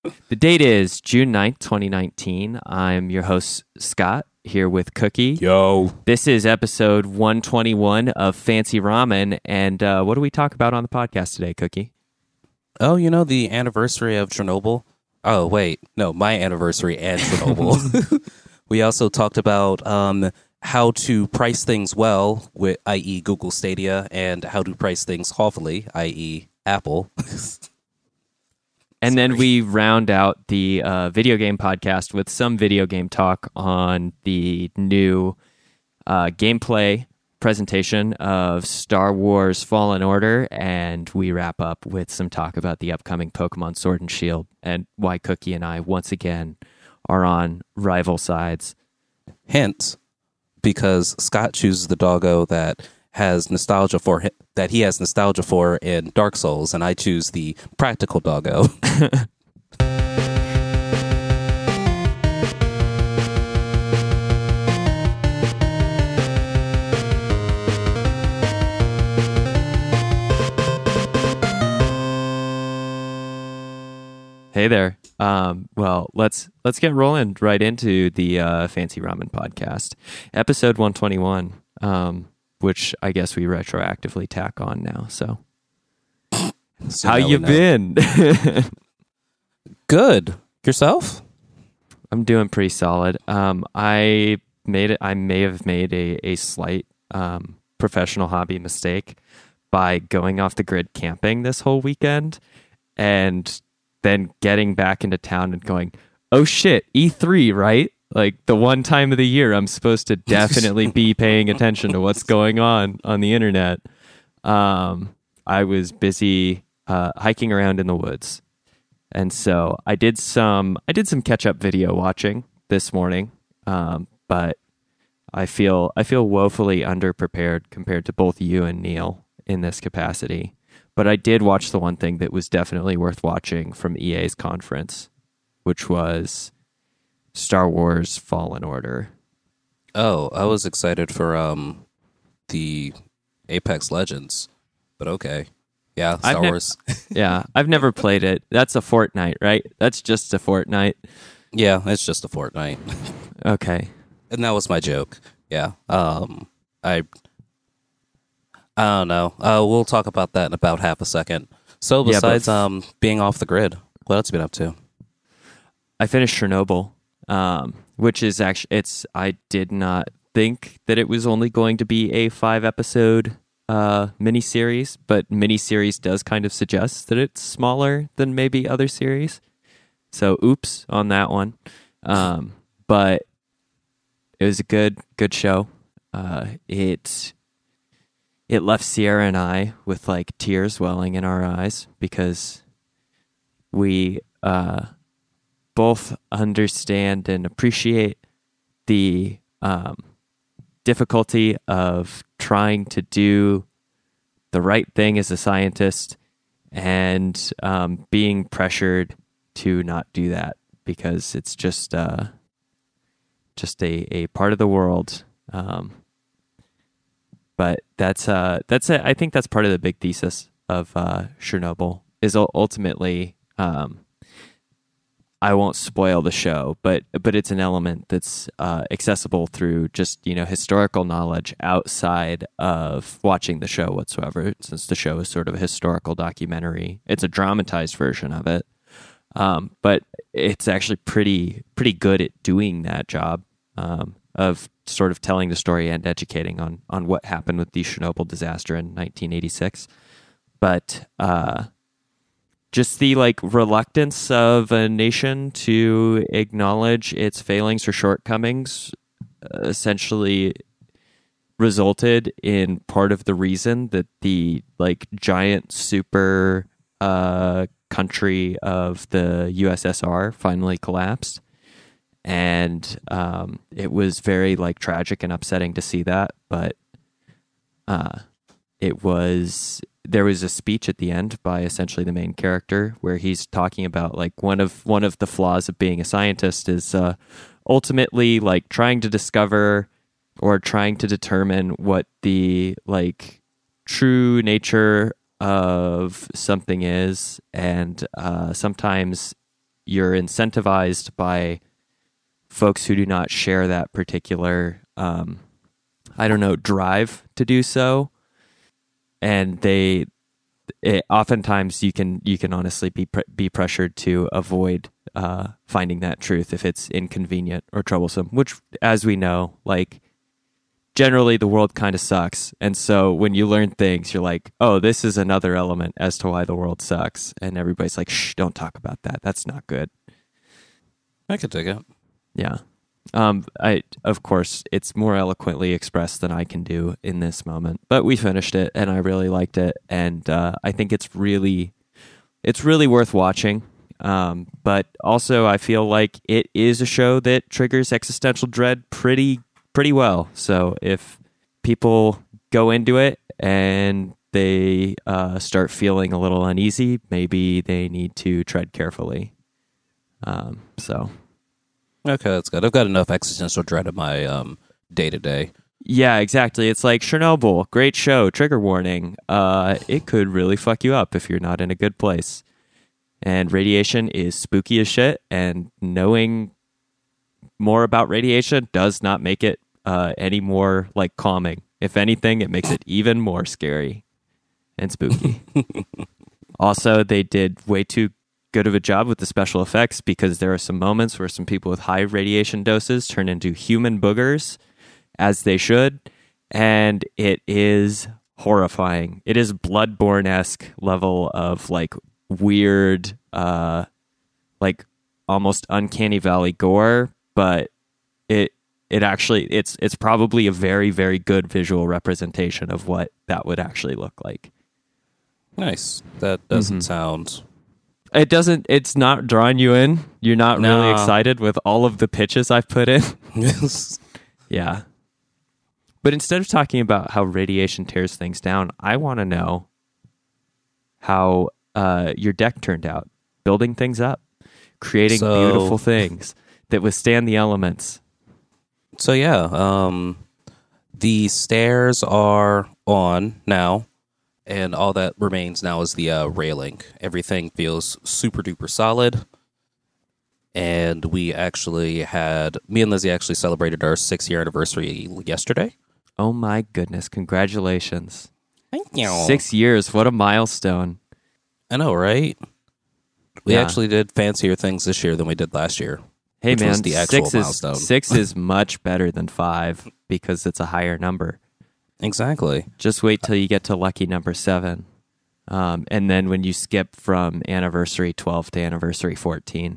The date is June 9th, 2019. I'm your host, Scott, here with Cookie. Yo. This is episode 121 of Fancy Ramen. And what do we talk about on the podcast today, Cookie? Oh, the anniversary of Chernobyl? Oh, wait. No, my anniversary and Chernobyl. We also talked about how to price things well, i.e. Google Stadia, and how to price things awfully, i.e. Apple. And then we round out the video game podcast with some video game talk on the new gameplay presentation of Star Wars Fallen Order, and we wrap up with some talk about the upcoming Pokemon Sword and Shield and why Cookie and I once again are on rival sides. Hint, because Scott chooses the doggo that has nostalgia for that he has nostalgia for in Dark Souls, and I choose the practical doggo. Hey there. Well, let's get rolling right into the Fancy Ramen podcast, episode 121. Which I guess we retroactively tack on now. So how you been? Good. Yourself? I'm doing pretty solid. I may have made a slight professional hobby mistake by going off the grid camping this whole weekend, and then getting back into town and going, oh shit, E3, right? Like the one time of the year I'm supposed to definitely be paying attention to what's going on the internet. I was busy hiking around in the woods. And so I did some catch-up video watching this morning. But I feel woefully underprepared compared to both you and Neil in this capacity. But I did watch the one thing that was definitely worth watching from EA's conference, which was Star Wars Fallen Order. Oh, I was excited for the Apex Legends, but okay. Yeah, Star Wars. Yeah, I've never played it. That's a Fortnite, right? That's just a Fortnite. Yeah, it's just a Fortnite. Okay. And that was my joke. Yeah. I don't know. We'll talk about that in about half a second. So besides being off the grid, what else have you been up to? I finished Chernobyl. Which is actually, I did not think that it was only going to be a 5-episode miniseries, but miniseries does kind of suggest that it's smaller than maybe other series. So oops on that one. But it was a good show. It left Sierra and I with like tears welling in our eyes because we both understand and appreciate the difficulty of trying to do the right thing as a scientist and being pressured to not do that because it's just a part of the world. But that's I think that's part of the big thesis of Chernobyl is ultimately. I won't spoil the show, but it's an element that's accessible through just historical knowledge outside of watching the show whatsoever. Since the show is sort of a historical documentary, it's a dramatized version of it, but it's actually pretty good at doing that job of sort of telling the story and educating on what happened with the Chernobyl disaster in 1986. But just the reluctance of a nation to acknowledge its failings or shortcomings essentially resulted in part of the reason that the giant super country of the USSR finally collapsed. And it was very tragic and upsetting to see that, but there was a speech at the end by essentially the main character where he's talking about one of the flaws of being a scientist is ultimately trying to discover or trying to determine what the true nature of something is, and sometimes you're incentivized by folks who do not share that particular, drive to do so. And oftentimes you can honestly be pressured to avoid finding that truth if it's inconvenient or troublesome, which, as we know, like, generally the world kind of sucks. And so when you learn things, you're like, oh, this is another element as to why the world sucks. And everybody's like, shh, don't talk about that. That's not good. I could take it. Yeah. Of course, it's more eloquently expressed than I can do in this moment, but we finished it and I really liked it. And I think it's really worth watching. But also I feel like it is a show that triggers existential dread pretty well. So if people go into it and they start feeling a little uneasy, maybe they need to tread carefully. Okay, that's good. I've got enough existential dread in my day-to-day. Yeah, exactly. It's like Chernobyl, great show, trigger warning. It could really fuck you up if you're not in a good place. And radiation is spooky as shit, and knowing more about radiation does not make it any more like calming. If anything, it makes it even more scary and spooky. Also, they did way too good of a job with the special effects, because there are some moments where some people with high radiation doses turn into human boogers, as they should, and it is horrifying. It is Bloodborne-esque level of like weird, like almost uncanny valley gore, but it's probably a very, very good visual representation of what that would actually look like. Nice. That doesn't sound... It's not drawing you in. You're not really excited with all of the pitches I've put in. Yeah. But instead of talking about how radiation tears things down, I want to know how your deck turned out. Building things up. Creating beautiful things that withstand the elements. So yeah, the stairs are on now. And all that remains now is the railing. Everything feels super duper solid. And me and Lizzie actually celebrated our 6-year anniversary yesterday. Oh my goodness, congratulations. Thank you. 6 years, what a milestone. I know, right? We actually did fancier things this year than we did last year. Hey man, was the actual milestone. 6 is much better than 5 because it's a higher number. Exactly. Just wait till you get to lucky number 7. And then when you skip from anniversary 12 to anniversary 14.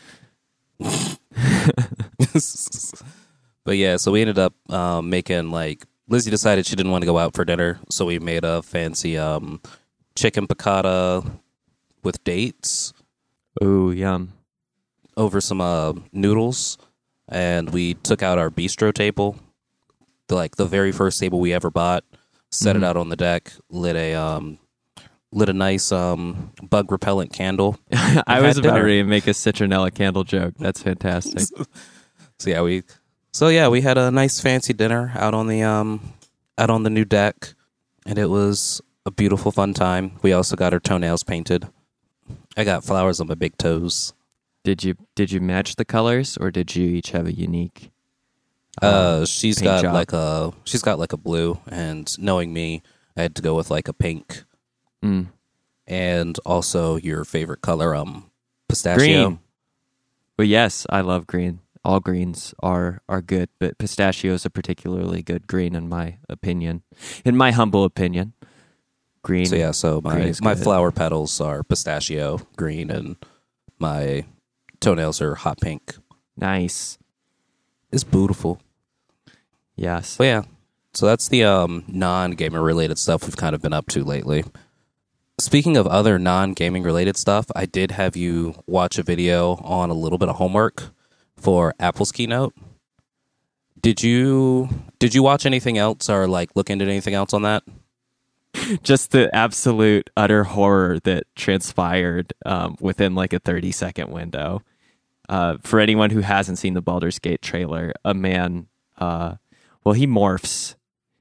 But yeah, so we ended up making, like, Lizzie decided she didn't want to go out for dinner, so we made a fancy chicken piccata with dates. Ooh, yum. Over some noodles, and we took out our bistro table. The very first table we ever bought, set it out on the deck, lit a nice bug repellent candle. I was about ready to make a citronella candle joke. That's fantastic. So we had a nice fancy dinner out on the new deck, and it was a beautiful fun time. We also got our toenails painted. I got flowers on my big toes. Did you match the colors, or did you each have a unique? She's got like a blue, and knowing me, I had to go with like a pink. And also your favorite color, pistachio. Green. Well, yes, I love green. All greens are good, but pistachio is a particularly good green in my opinion. In my humble opinion. Green. So my flower petals are pistachio green, and my toenails are hot pink. Nice. It's beautiful. Yes. Well, yeah. So that's the non-gamer related stuff we've kind of been up to lately. Speaking of other non-gaming related stuff, I did have you watch a video on a little bit of homework for Apple's keynote. Did you watch anything else, or like look into anything else on that? Just the absolute utter horror that transpired within like a 30-second window. For anyone who hasn't seen the Baldur's Gate trailer, a man, he morphs.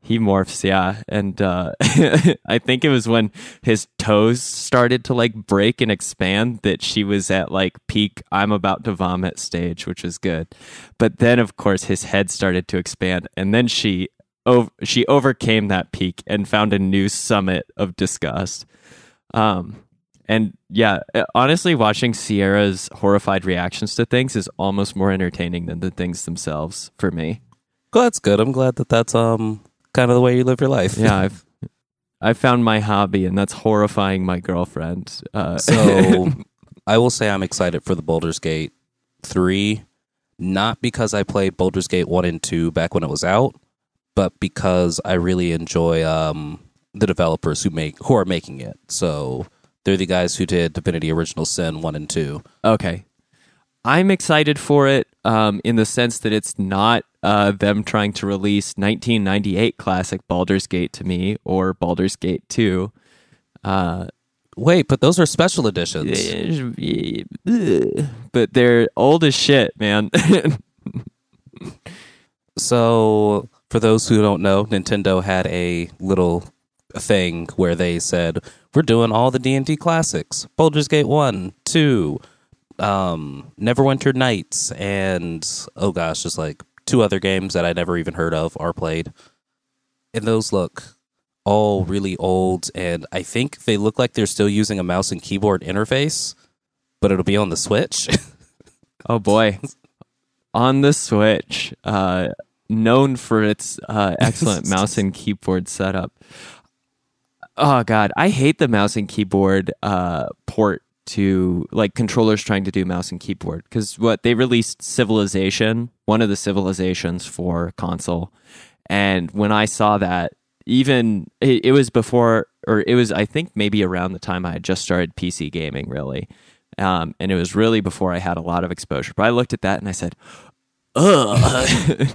He morphs, yeah. And I think it was when his toes started to like break and expand that she was at like peak I'm about to vomit stage, which was good. But then of course his head started to expand, and then she overcame that peak and found a new summit of disgust. And yeah, honestly, watching Sierra's horrified reactions to things is almost more entertaining than the things themselves for me. Well, that's good. I'm glad that that's kind of the way you live your life. Yeah, I've found my hobby, and that's horrifying my girlfriend. So I will say I'm excited for the Baldur's Gate 3, not because I played Baldur's Gate 1 and 2 back when it was out, but because I really enjoy the developers who are making it. So they're the guys who did Divinity Original Sin 1 and 2. Okay. I'm excited for it in the sense that it's not them trying to release 1998 classic Baldur's Gate to me or Baldur's Gate 2. Wait, but those are special editions. But they're old as shit, man. So, for those who don't know, Nintendo had a little thing where they said, we're doing all the D&D classics. Baldur's Gate 1, 2, Neverwinter Nights, and, oh gosh, just like 2 other games that I never even heard of are played. And those look all really old, and I think they look like they're still using a mouse and keyboard interface, but it'll be on the Switch. Oh boy. On the Switch, known for its excellent mouse and keyboard setup. Oh god, I hate the mouse and keyboard port to like controllers trying to do mouse and keyboard, because what they released Civilization, one of the Civilizations for console, and when I saw that, even it was before, or it was I think maybe around the time I had just started PC gaming really, and it was really before I had a lot of exposure. But I looked at that and I said, ugh.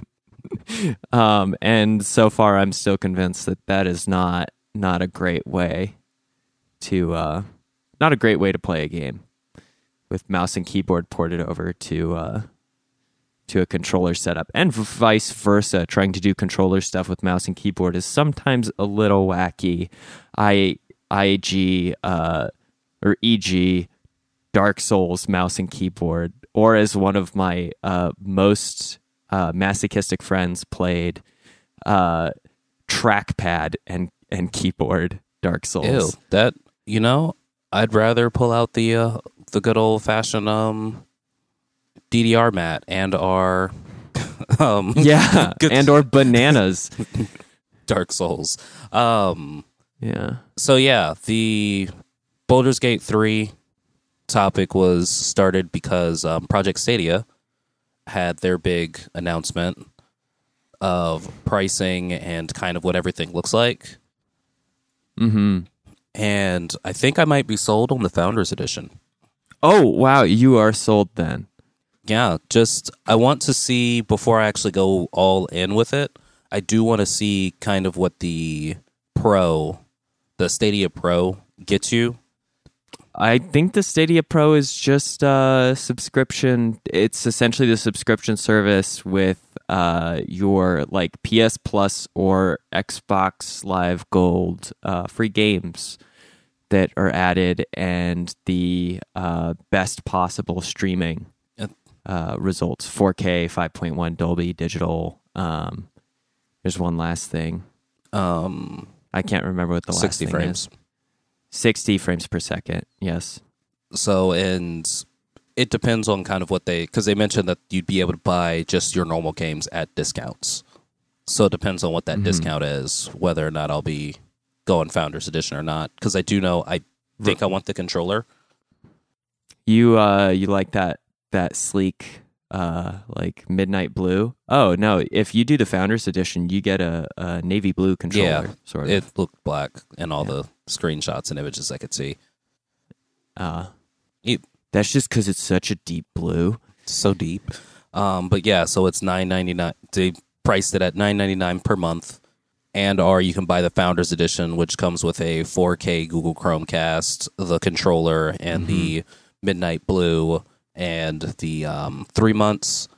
And so far I'm still convinced that is not a great way to play a game with mouse and keyboard ported over to a controller setup, and vice versa. Trying to do controller stuff with mouse and keyboard is sometimes a little wacky. E.g. Dark Souls mouse and keyboard, or as one of my most masochistic friends played, trackpad and keyboard Dark Souls. Ew, that, I'd rather pull out the good old fashioned DDR mat and our and or bananas. Dark Souls. Yeah. So yeah, the Baldur's Gate 3 topic was started because Project Stadia had their big announcement of pricing and kind of what everything looks like. Mm-hmm. And I think I might be sold on the Founders Edition. Oh, wow. You are sold then. Yeah, just I want to see, before I actually go all in with it, I do want to see kind of what the Stadia Pro gets you. I think the Stadia Pro is just a subscription. It's essentially the subscription service with your like PS Plus or Xbox Live Gold free games that are added, and the best possible streaming results, 4K, 5.1 Dolby Digital. There's one last thing. I can't remember what the last 60 thing frames. is. 60 frames per second, yes. So, and it depends on kind of what because they mentioned that you'd be able to buy just your normal games at discounts. So it depends on what that discount is, whether or not I'll be going Founders Edition or not. Because I do know, I think I want the controller. You like that sleek like midnight blue? Oh no! If you do the Founders Edition, you get a navy blue controller. Yeah, sort of. It looked black in all the screenshots and images I could see. That's just because it's such a deep blue. So deep. But yeah, so it's $9.99. They priced it at $9.99 per month, or you can buy the Founders Edition, which comes with a 4K Google Chromecast, the controller, and the midnight blue, and the 3 months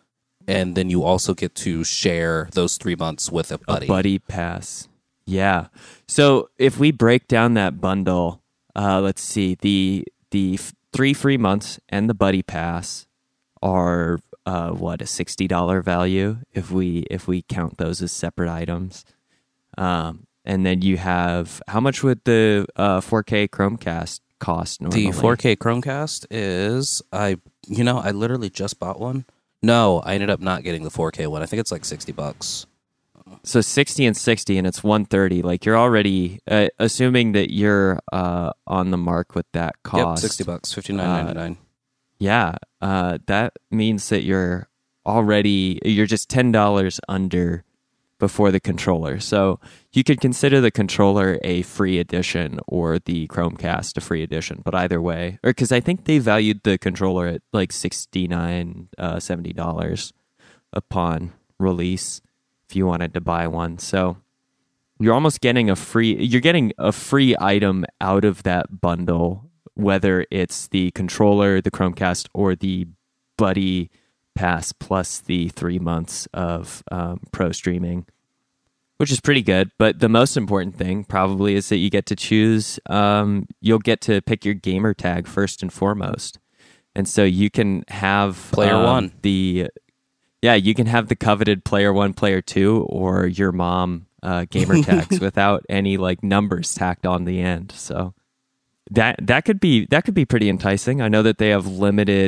and then you also get to share those 3 months with a buddy. A buddy pass. Yeah. So if we break down that bundle, let's see, the 3 free months and the buddy pass are a $60 value if we count those as separate items. And then you have, how much would the 4K Chromecast cost normally? The 4K Chromecast is, I literally just bought one. No, I ended up not getting the 4K one. I think it's like $60. So 60 and 60, and it's 130. Like, you're already assuming that you're on the mark with that cost. Yep, $60, $59.99. Yeah, that means that you're just $10 under before the controller. So you could consider the controller a free edition or the Chromecast a free edition, but either way, or because I think they valued the controller at like $69, $70 upon release if you wanted to buy one. So you're almost getting a free item out of that bundle, whether it's the controller, the Chromecast, or the buddy pass plus the 3 months of pro streaming, which is pretty good. But the most important thing probably is that you get to choose, you'll get to pick your gamer tag first and foremost. And so you can have Player One. You can have the coveted Player 1, Player 2, or your mom gamer tags without any like numbers tacked on the end. So that could be pretty enticing. I know that they have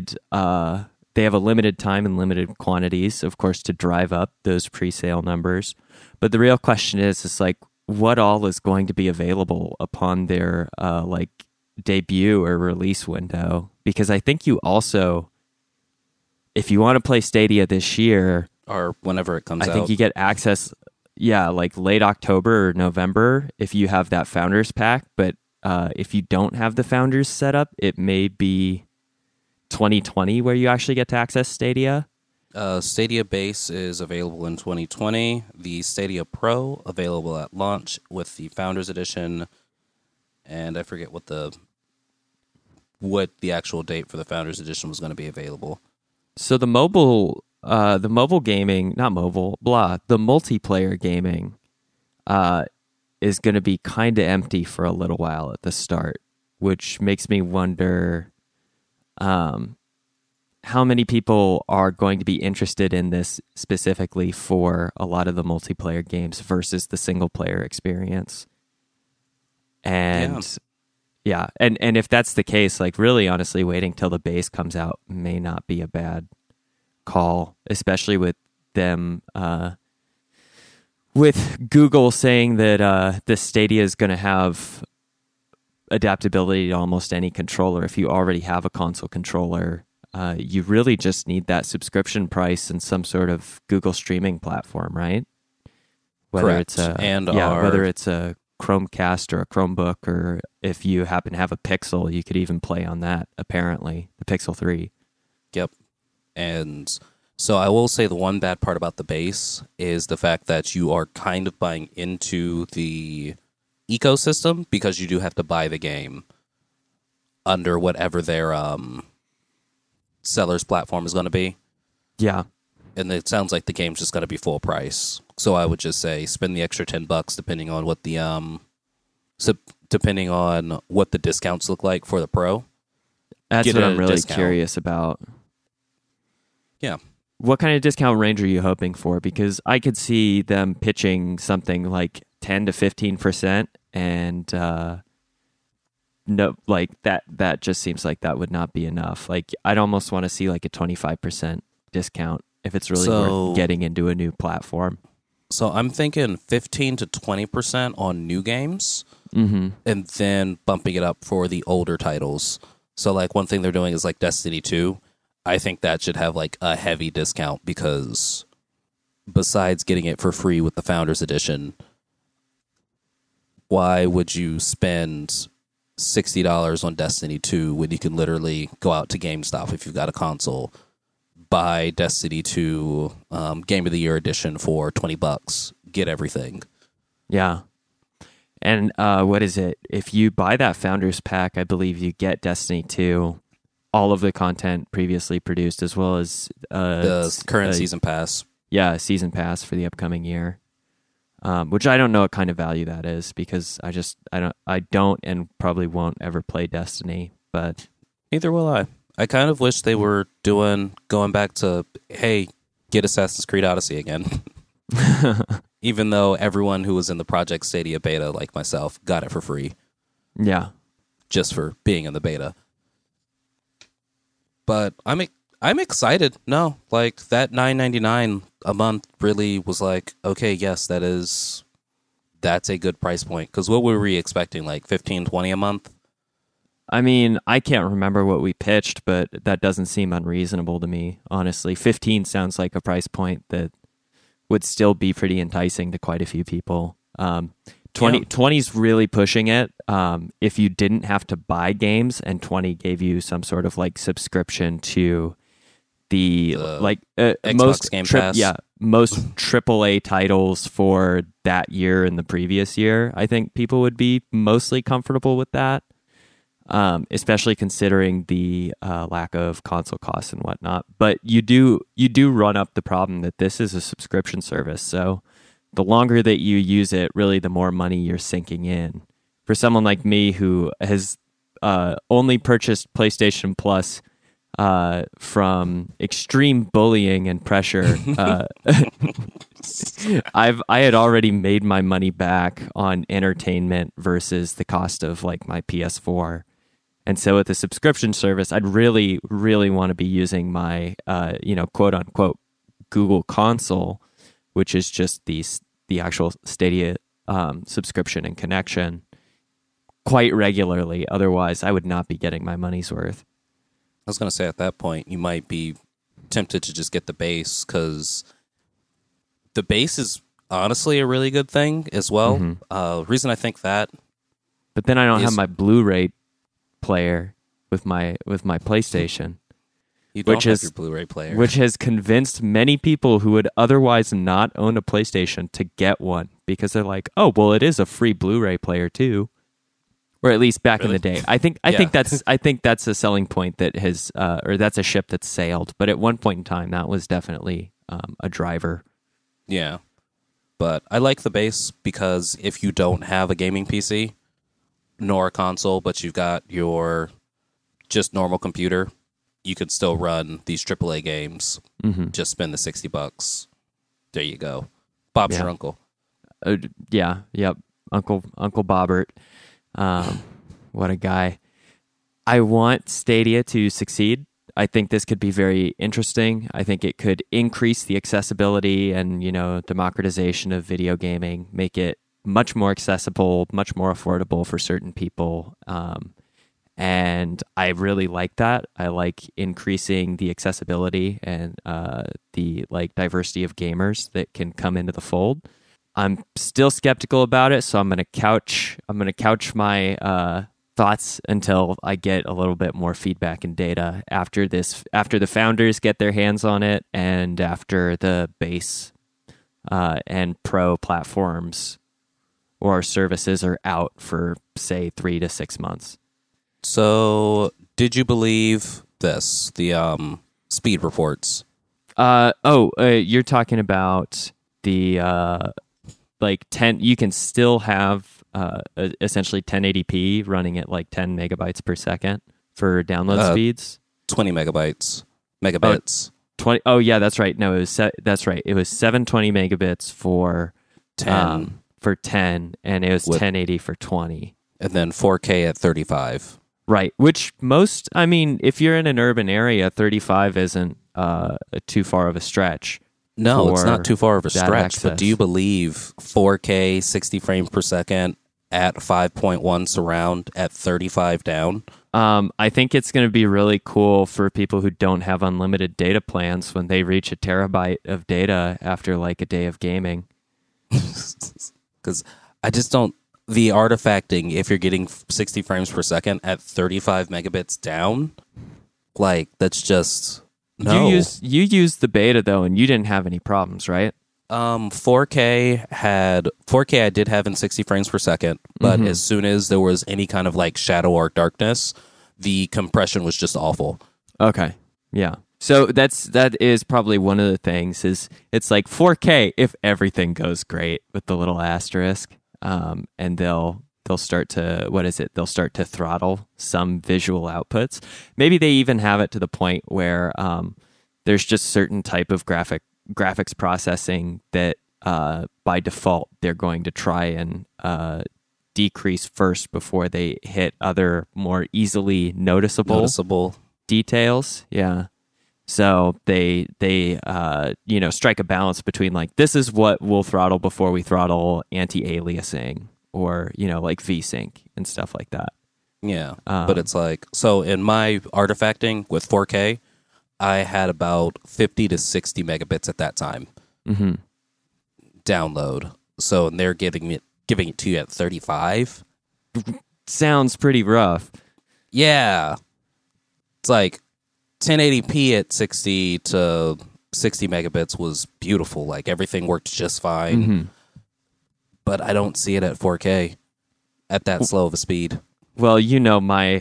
a limited time and limited quantities, of course, to drive up those pre-sale numbers. But the real question is like, what all is going to be available upon their like debut or release window? Because I think you also, if you want to play Stadia this year, or whenever it comes out, I think you get access, like late October or November if you have that Founders Pack. But if you don't have the Founders set up, it may be 2020 where you actually get to access Stadia. Stadia Base is available in 2020. The Stadia Pro available at launch with the Founders Edition, and I forget what the actual date for the Founders Edition was going to be available. So the multiplayer gaming is going to be kind of empty for a little while at the start, which makes me wonder how many people are going to be interested in this specifically for a lot of the multiplayer games versus the single player experience. And and if that's the case, like really honestly waiting till the base comes out may not be a bad call, especially with them with Google saying that the Stadia is going to have adaptability to almost any controller. If you already have a console controller, you really just need that subscription price and some sort of Google streaming platform, right? Whether Correct. Whether it's a Chromecast or a Chromebook, or if you happen to have a Pixel, you could even play on that, apparently, the Pixel 3. Yep. And so I will say the one bad part about the base is the fact that you are kind of buying into the ecosystem because you do have to buy the game under whatever their seller's platform is going to be. Yeah. And it sounds like the game's just going to be full price. So I would just say spend the extra $10 depending on what the discounts look like for the Pro. That's what I'm really curious about. Yeah. What kind of discount range are you hoping for? Because I could see them pitching something like 10 to 15%, and no, like that just seems like that would not be enough. Like I'd almost want to see like a 25% discount if it's really worth getting into a new platform. So I'm thinking 15 to 20% on new games, and then bumping it up for the older titles. So like one thing they're doing is like Destiny 2. I think that should have like a heavy discount because besides getting it for free with the Founders Edition, why would you spend $60 on Destiny 2 when you can literally go out to GameStop if you've got a console, buy Destiny 2 Game of the Year edition for $20, get everything. Yeah. And what is it? If you buy that Founders Pack, I believe you get Destiny 2, all of the content previously produced, as well as the current season pass. Yeah, a season pass for the upcoming year. Which I don't know what kind of value that is, because I don't and probably won't ever play Destiny, but neither will I. I kind of wish they were going back to, hey, get Assassin's Creed Odyssey again. Even though everyone who was in the Project Stadia beta, like myself, got it for free. Yeah. Just for being in the beta. But I'm excited. No, like that $9.99 a month really was like, okay, yes, that's a good price point. Because what were we expecting? Like $15, $20 a month? I mean, I can't remember what we pitched, but that doesn't seem unreasonable to me, honestly. 15 sounds like a price point that would still be pretty enticing to quite a few people. 20's really pushing it. If you didn't have to buy games and 20 gave you some sort of like subscription to the Xbox Game Pass. Most AAA titles for that year and the previous year, I think people would be mostly comfortable with that. Especially considering the lack of console costs and whatnot. But you do run up the problem that this is a subscription service. So the longer that you use it, really the more money you're sinking in. For someone like me who has only purchased PlayStation Plus from extreme bullying and pressure, I had already made my money back on entertainment versus the cost of like my PS4. And so with a subscription service, I'd really, really want to be using my, quote unquote, Google console, which is just the actual Stadia subscription and connection, quite regularly. Otherwise, I would not be getting my money's worth. I was going to say at that point, you might be tempted to just get the base, because the base is honestly a really good thing as well. Mm-hmm. Reason I think that. But then I don't have my Blu-ray player with my PlayStation. You don't have your Blu-ray player. Which has convinced many people who would otherwise not own a PlayStation to get one, because they're like, oh, well, it is a free Blu-ray player too. Or at least back in the day. I think that's a selling point that has or that's a ship that's sailed. But at one point in time, that was definitely a driver. Yeah. But I like the base because if you don't have a gaming PC nor a console, but you've got your just normal computer, you could still run these AAA games. Mm-hmm. Just spend the $60. There you go. Bob's your uncle. Yep. Uncle Bobbert. What a guy. I want Stadia to succeed. I think this could be very interesting. I think it could increase the accessibility and, democratization of video gaming, make it much more accessible, much more affordable for certain people. And I really like that. I like increasing the accessibility and the diversity of gamers that can come into the fold. I'm still skeptical about it, so I'm gonna couch my thoughts until I get a little bit more feedback and data after the founders get their hands on it, and after the base and pro platforms or services are out for, say, 3 to 6 months. So, did you believe this? The speed reports. You're talking about the 10. You can still have essentially 1080p running at 10 megabytes per second for download speeds. 20 megabits. 20. Oh yeah, that's right. No, that's right. It was 720 megabits for 10. For 10, and it was 1080 for 20. And then 4K at 35. Right, which if you're in an urban area, 35 isn't too far of a stretch. No, it's not too far of a stretch, access. But do you believe 4K, 60 frames per second at 5.1 surround at 35 down? I think it's going to be really cool for people who don't have unlimited data plans when they reach a terabyte of data after a day of gaming. Because I just don't... The artifacting, if you're getting 60 frames per second at 35 megabits down, that's just... No. You used the beta, though, and you didn't have any problems, right? 4K I did have in 60 frames per second, but as soon as there was any kind of shadow or darkness, the compression was just awful. Okay. Yeah. So that is probably one of the things is it's like 4K if everything goes great with the little asterisk. And they'll start to they'll start to throttle some visual outputs. Maybe they even have it to the point where there's just certain type of graphics processing that by default they're going to try and decrease first before they hit other more easily noticeable details. Yeah. So they strike a balance between like, this is what we'll throttle before we throttle anti-aliasing or, like VSync and stuff like that. Yeah. But it's like, so in my artifacting with 4K, I had about 50 to 60 megabits at that time. Mm-hmm. Download. So and they're giving it to you at 35. Sounds pretty rough. Yeah. It's like 1080p at 60 to 60 megabits was beautiful. Like everything worked just fine. Mm-hmm. But I don't see it at 4K at that slow of a speed. Well, my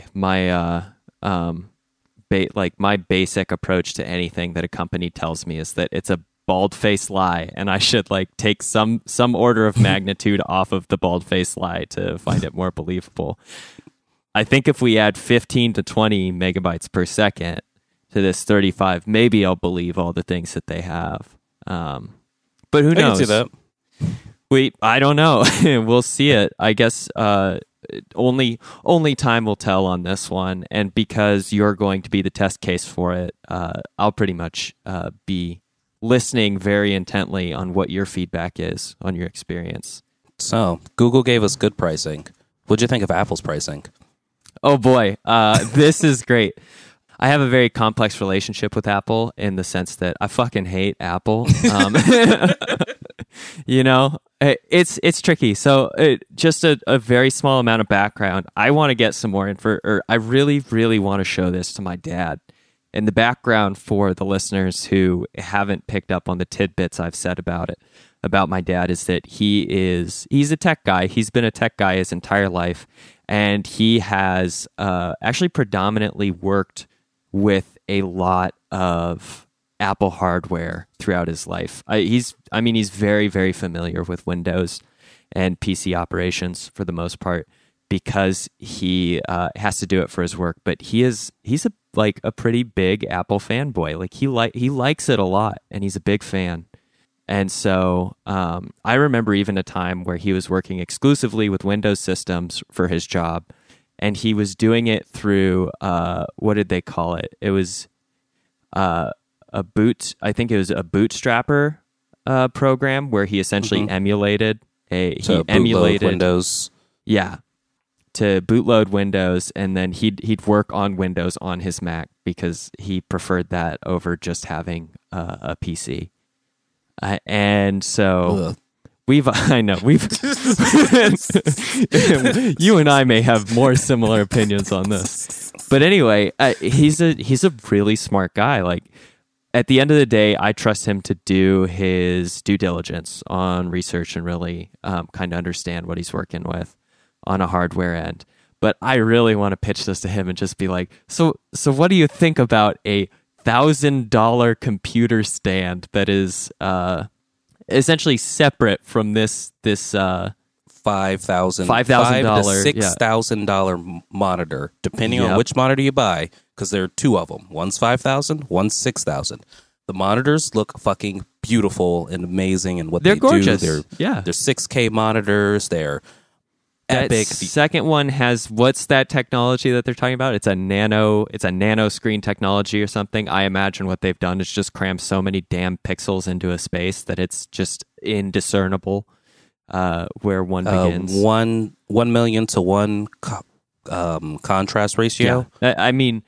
my basic approach to anything that a company tells me is that it's a bald-faced lie, and I should like take some order of magnitude off of the bald-faced lie to find it more believable. I think if we add 15 to 20 megabytes per second to this 35, maybe I'll believe all the things that they have. But who knows? I can see that. I don't know. We'll see it. I guess only time will tell on this one. And because you're going to be the test case for it, I'll pretty much be listening very intently on what your feedback is on your experience. So, Google gave us good pricing. What'd you think of Apple's pricing? Oh boy, this is great. I have a very complex relationship with Apple in the sense that I fucking hate Apple. It's tricky. So just a very small amount of background. I want to get some more info, or I really, really want to show this to my dad. And the background for the listeners who haven't picked up on the tidbits I've said about my dad is that he's a tech guy. He's been a tech guy his entire life. And he has actually predominantly worked with a lot of Apple hardware throughout his life. He's very, very familiar with Windows and PC operations for the most part because he has to do it for his work. But he's a pretty big Apple fanboy. Like he likes it a lot, and he's a big fan. And so I remember even a time where he was working exclusively with Windows systems for his job, and he was doing it through what did they call it? It was I think it was a bootstrapper program where he essentially emulated Windows. Yeah, to bootload Windows, and then he'd work on Windows on his Mac because he preferred that over just having a PC. And so we've you and I may have more similar opinions on this, but anyway, he's a really smart guy. Like at the end of the day, I trust him to do his due diligence on research and really kind of understand what he's working with on a hardware end. But I really want to pitch this to him and just be like, so what do you think about a $1,000 computer stand that is essentially separate from this $5,000 to $6,000 monitor, depending on which monitor you buy, because there are two of them. One's $5,000, one's $6,000. The monitors look fucking beautiful and amazing, and what they're they gorgeous. do. They're 6K monitors. They're that epic. Second one has, what's that technology that they're talking about? It's a nano screen technology or something. I imagine what they've done is just cram so many damn pixels into a space that it's just indiscernible where one begins. 1 million to 1 contrast ratio. Yeah. I mean,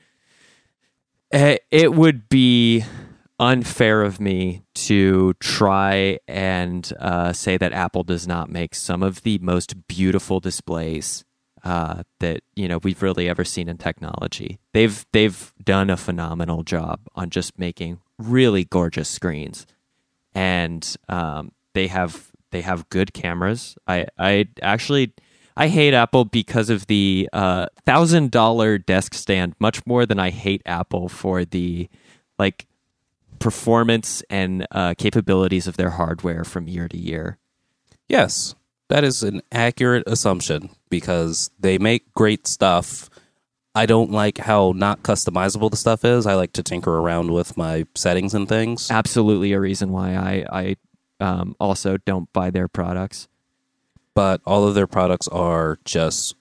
it would be unfair of me to try and say that Apple does not make some of the most beautiful displays that we've really ever seen in technology. They've done a phenomenal job on just making really gorgeous screens, and they have good cameras. I I hate Apple because of the $1,000 desk stand much more than I hate Apple for the like performance and capabilities of their hardware from year to year. Yes, that is an accurate assumption because they make great stuff. I don't like how not customizable the stuff is. I like to tinker around with my settings and things. Absolutely a reason why I also don't buy their products. But all of their products are just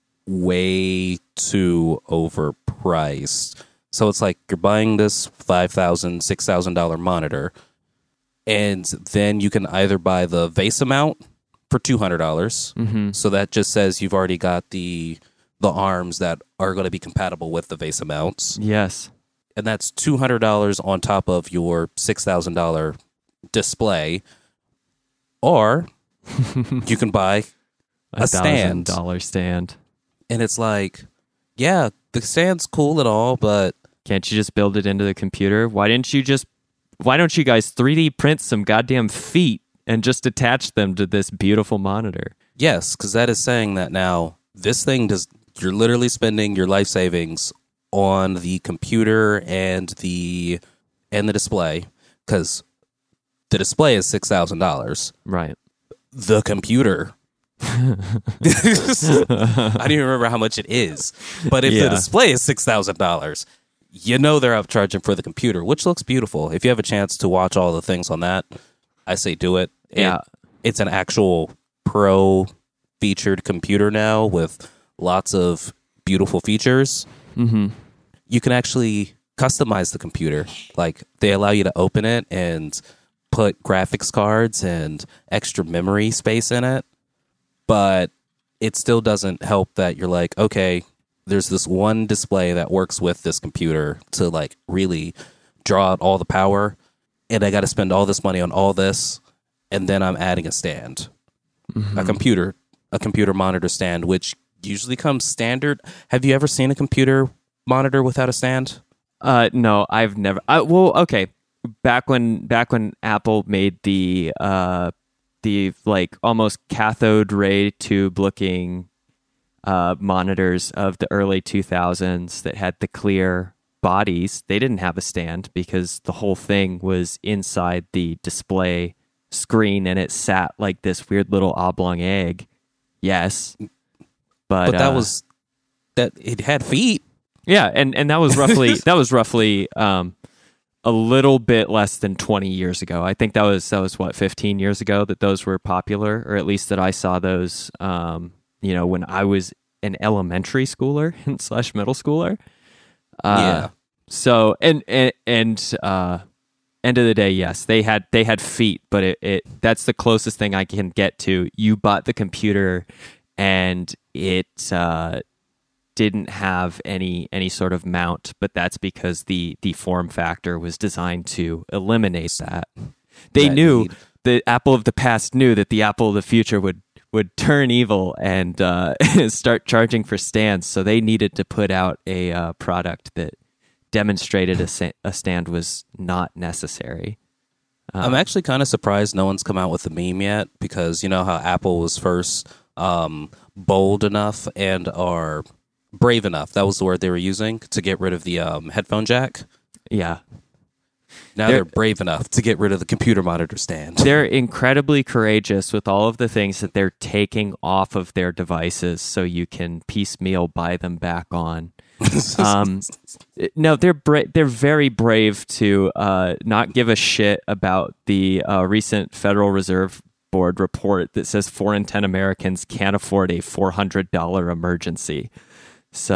way too overpriced. So it's like you're buying this $5,000, $6,000 monitor, and then you can either buy the VESA mount for $200. Mm-hmm. So that just says you've already got the arms that are going to be compatible with the VESA mounts. Yes. And that's $200 on top of your $6,000 display. Or you can buy a stand. $1,000 stand. And it's like, yeah, the stand's cool and all, but can't you just build it into the computer? Why don't you guys 3D print some goddamn feet and just attach them to this beautiful monitor? Yes, because that is saying that now this thing you're literally spending your life savings on the computer and the display, because the display is $6,000. Right. The computer. I don't even remember how much it is. But if the display is $6,000, you know they're upcharging for the computer, which looks beautiful. If you have a chance to watch all the things on that, I say do it. Yeah. It's an actual pro featured computer now with lots of beautiful features. Mm-hmm. You can actually customize the computer. Like, they allow you to open it and put graphics cards and extra memory space in it. But it still doesn't help that you're like, okay, there's this one display that works with this computer to like really draw out all the power, and I got to spend all this money on all this, and then I'm adding a stand, a computer monitor stand, which usually comes standard. Have you ever seen a computer monitor without a stand? No, I've never. Okay. Back when Apple made the like almost cathode ray tube looking monitors of the early 2000s that had the clear bodies, they didn't have a stand because the whole thing was inside the display screen and it sat like this weird little oblong egg. Yes. But that it had feet. Yeah, and that was roughly a little bit less than 20 years ago. I think that was what, 15 years ago that those were popular, or at least that I saw those when I was an elementary schooler / middle schooler. Yeah. So and end of the day, yes, they had feet, but it that's the closest thing I can get to. You bought the computer and it didn't have any sort of mount, but that's because the form factor was designed to eliminate that. They knew need. The Apple of the past knew that the Apple of the future would turn evil and start charging for stands, so they needed to put out a product that demonstrated a stand was not necessary. I'm actually kind of surprised no one's come out with a meme yet, because you know how Apple was first bold enough and are brave enough, that was the word they were using, to get rid of the headphone jack. Yeah. Now they're brave enough to get rid of the computer monitor stand. They're incredibly courageous with all of the things that they're taking off of their devices so you can piecemeal buy them back on. No, they're very brave to not give a shit about the recent Federal Reserve Board report that says 4 in 10 Americans can't afford a $400 emergency. So,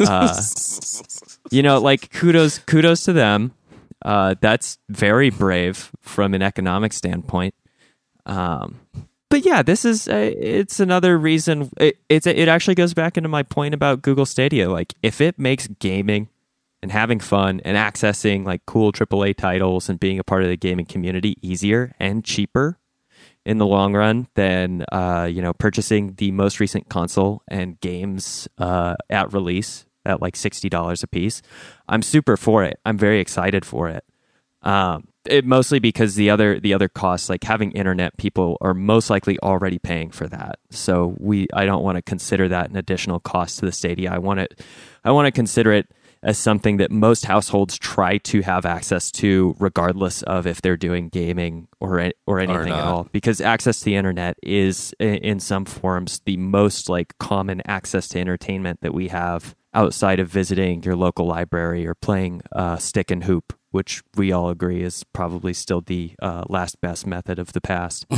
like kudos to them. That's very brave from an economic standpoint. But yeah, this is it's another reason. It actually goes back into my point about Google Stadia. Like, if it makes gaming and having fun and accessing like cool AAA titles and being a part of the gaming community easier and cheaper in the long run than purchasing the most recent console and games at release at like $60 a piece, I'm super for it. I'm very excited for it. Mostly because the other costs, like having internet, people are most likely already paying for that. So I don't want to consider that an additional cost to the Stadia. I want to consider it as something that most households try to have access to, regardless of if they're doing gaming or anything at all. Because access to the internet is, in some forms, the most like common access to entertainment that we have outside of visiting your local library or playing stick and hoop, which we all agree is probably still the last best method of the past.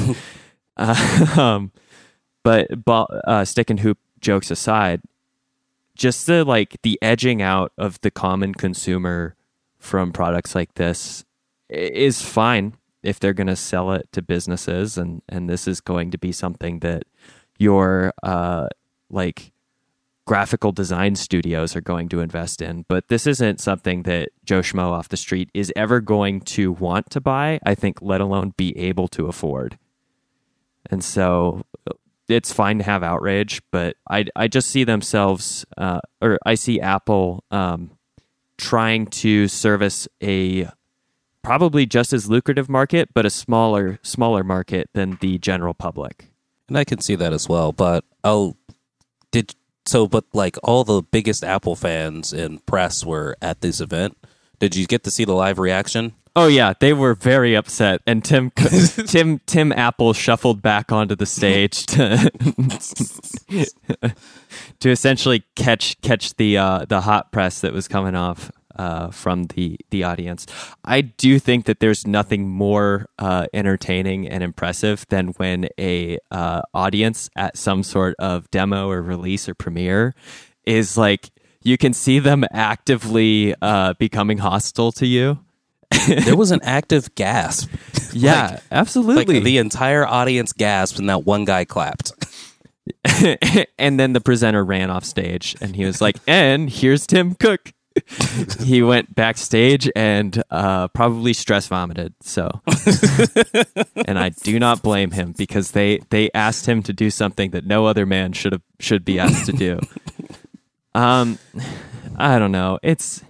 But stick and hoop jokes aside, just the edging out of the common consumer from products like this is fine if they're going to sell it to businesses, and this is going to be something that your graphical design studios are going to invest in. But this isn't something that Joe Schmo off the street is ever going to want to buy, I think, let alone be able to afford. And so it's fine to have outrage, but I just see themselves, or I see Apple trying to service a probably just as lucrative market, but a smaller market than the general public. And I can see that as well. But like all the biggest Apple fans and press were at this event. Did you get to see the live reaction? Oh yeah, they were very upset, and Tim Apple shuffled back onto the stage to to essentially catch the hot press that was coming off from the audience. I do think that there's nothing more entertaining and impressive than when a audience at some sort of demo or release or premiere is like, you can see them actively becoming hostile to you. There was an active gasp. Yeah, absolutely. Like the entire audience gasped and that one guy clapped. And then the presenter ran off stage and he was like, and here's Tim Cook. He went backstage and probably stress vomited. So, and I do not blame him, because they asked him to do something that no other man should be asked to do. I don't know. It's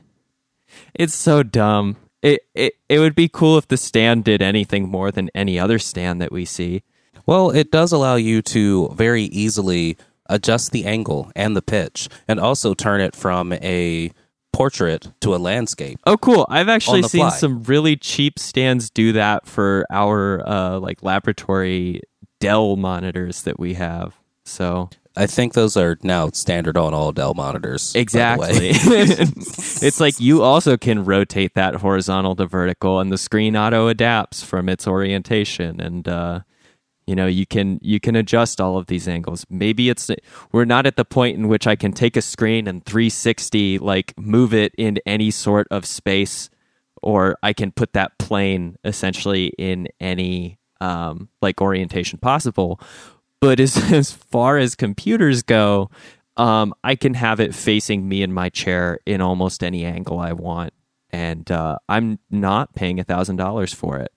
so dumb. It would be cool if the stand did anything more than any other stand that we see. Well, it does allow you to very easily adjust the angle and the pitch, and also turn it from a portrait to a landscape. Oh, cool. I've actually seen fly. some really cheap stands do that for our laboratory Dell monitors that we have. So I think those are now standard on all Dell monitors. Exactly. It's like you also can rotate that horizontal to vertical, and the screen auto adapts from its orientation, and you can adjust all of these angles. Maybe we're not at the point in which I can take a screen and 360 move it in any sort of space, or I can put that plane essentially in any orientation possible. But as far as computers go, I can have it facing me in my chair in almost any angle I want, and I'm not paying $1,000 for it.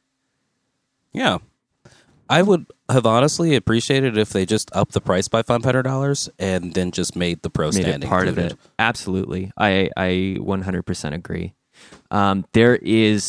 Yeah. I would have honestly appreciated if they just upped the price by $500 and then just made the Pro stand part included. of it. Absolutely. I 100% agree. There is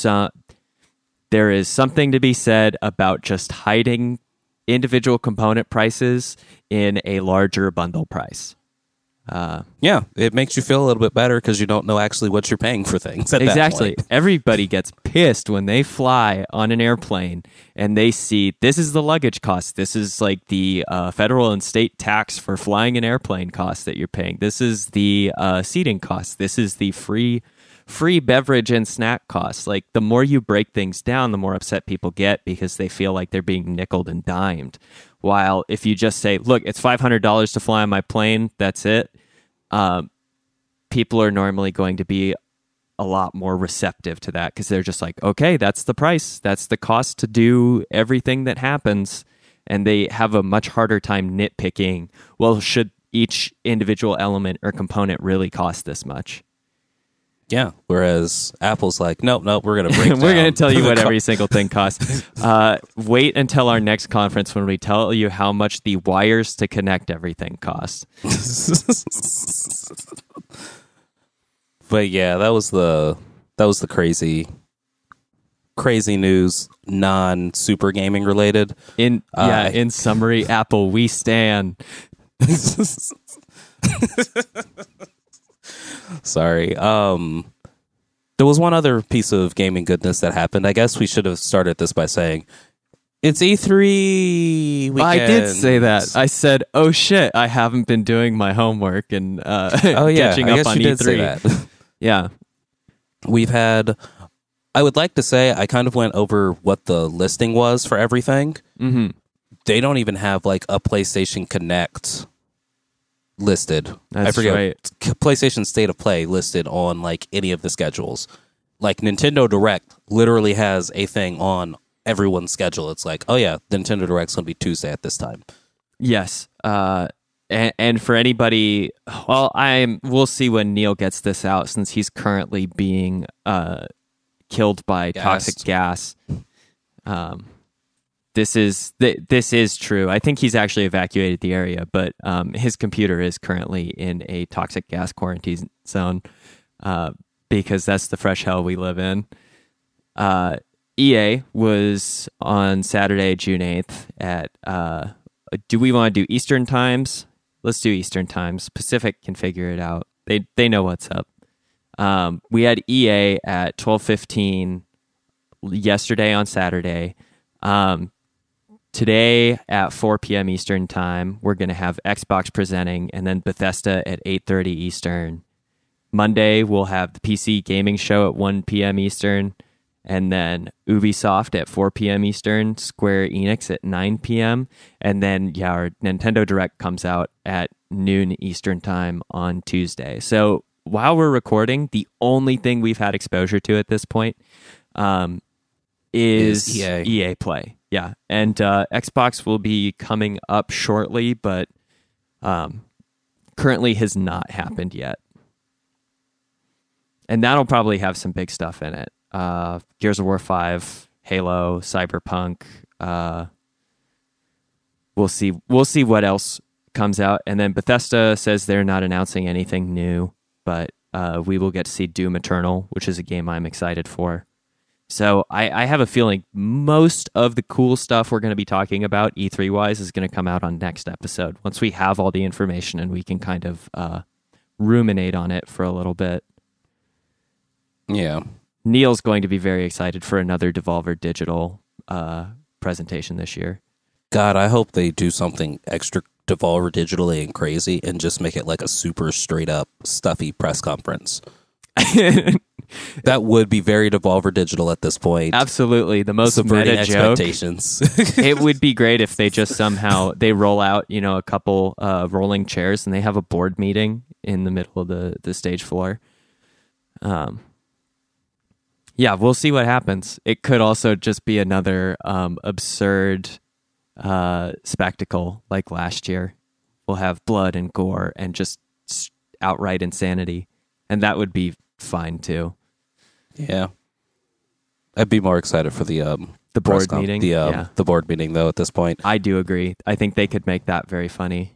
something to be said about just hiding individual component prices in a larger bundle price. Yeah, it makes you feel a little bit better because you don't know actually what you're paying for things at Exactly. that point. Everybody gets pissed when they fly on an airplane and they see this is the luggage cost. This is like the federal and state tax for flying an airplane cost that you're paying. This is the seating cost. This is the free beverage and snack costs. Like, the more you break things down, the more upset people get because they feel like they're being nickeled and dimed. While if you just say, look, it's $500 to fly on my plane, that's it, people are normally going to be a lot more receptive to that because they're just like, okay, that's the price. That's the cost to do everything that happens. And they have a much harder time nitpicking, well, should each individual element or component really cost this much? Yeah, whereas Apple's like, nope, we're going to break down. We're going to tell you what every single thing costs. Wait until our next conference when we tell you how much the wires to connect everything cost. But yeah, that was the crazy crazy news, non-super gaming related. In summary, Apple, we stan. Sorry. There was one other piece of gaming goodness that happened. I guess we should have started this by saying it's E3 weekend. I did say that. I said, "Oh shit, I haven't been doing my homework and catching up on E3." Say that. Yeah, we've had. I would like to say I kind of went over what the listing was for everything. Mm-hmm. They don't even have like a PlayStation Connect listed. That's I forget right. PlayStation State of Play listed on like any of the schedules. Like Nintendo Direct literally has a thing on everyone's schedule. It's like, oh yeah, Nintendo Direct's going to be Tuesday at this time. Yes. And for anybody, well, we'll see when Neil gets this out, since he's currently being killed by toxic gas. This is true. I think he's actually evacuated the area, but his computer is currently in a toxic gas quarantine zone because that's the fresh hell we live in. EA was on Saturday, June 8th at, do we want to do Eastern times? Let's do Eastern times. Pacific can figure it out. They know what's up. We had EA at 12:15 yesterday on Saturday. Today at 4 p.m. Eastern time, we're going to have Xbox presenting, and then Bethesda at 8:30 Eastern. Monday, we'll have the PC gaming show at 1 p.m. Eastern, and then Ubisoft at 4 p.m. Eastern, Square Enix at 9 p.m., and then our Nintendo Direct comes out at noon Eastern time on Tuesday. So while we're recording, the only thing we've had exposure to at this point is EA Play. Yeah, and Xbox will be coming up shortly, but currently has not happened yet. And that'll probably have some big stuff in it. Gears of War 5, Halo, Cyberpunk. We'll see what else comes out. And then Bethesda says they're not announcing anything new, but we will get to see Doom Eternal, which is a game I'm excited for. So I have a feeling most of the cool stuff we're going to be talking about E3-wise is going to come out on next episode, once we have all the information and we can kind of ruminate on it for a little bit. Yeah. Neil's going to be very excited for another Devolver Digital presentation this year. God, I hope they do something extra Devolver Digitally and crazy and just make it like a super straight up stuffy press conference. That would be very Devolver Digital at this point. Absolutely. The most subverting meta joke. Expectations. It would be great if they just somehow they roll out, a couple rolling chairs and they have a board meeting in the middle of the stage floor. Yeah, we'll see what happens. It could also just be another absurd spectacle like last year. We'll have blood and gore and just outright insanity. And that would be fine too. Yeah. I'd be more excited for the board meeting. The board meeting though at this point. I do agree. I think they could make that very funny.